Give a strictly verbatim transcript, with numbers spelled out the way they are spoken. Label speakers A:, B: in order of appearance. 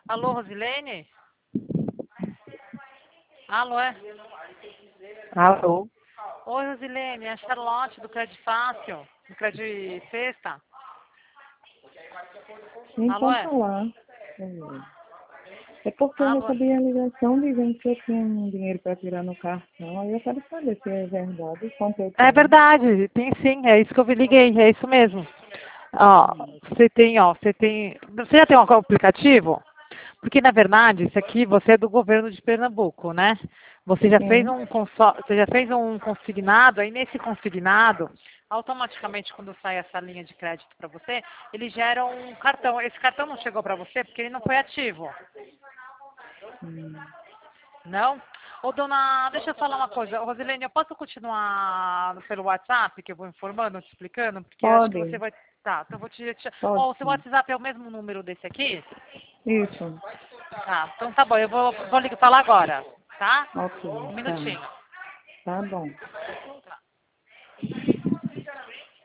A: Alô, Rosilene? Alô, é?
B: Alô?
A: Oi, Rosilene, é a Charlotte do Crédito Fácil, do Crédito Sexta.
B: Sim,
A: Alô,
B: pode
A: é?
B: falar. É porque eu
A: Alô?
B: recebi a ligação dizendo que eu tinha um dinheiro para tirar no cartão. Aí eu quero saber se é verdade, quanto eu
A: É
B: tenho.
A: verdade, tem sim, é isso que eu me liguei, é isso mesmo. Ó, você tem, ó, você tem. Você já tem um aplicativo? Porque, na verdade, isso aqui você é do governo de Pernambuco, né? Você já fez
B: Sim.
A: um consó- você já fez um consignado, aí nesse consignado, automaticamente quando sai essa linha de crédito para você, ele gera um cartão. Esse cartão não chegou para você porque ele não foi ativo.
B: Hum.
A: Não? Ô, dona, deixa eu falar uma coisa. Rosilene, eu posso continuar pelo WhatsApp, que eu vou informando, te explicando? Porque eu acho que você
B: Pode,
A: vai. Tá, então eu vou te. te...
B: pode
A: Ó, o seu
B: sim.
A: WhatsApp é o mesmo número desse aqui?
B: Isso.
A: Tá, então tá bom, eu vou, vou ligar, falar agora, tá?
B: Ok,
A: Um
B: tá.
A: minutinho.
B: Tá bom.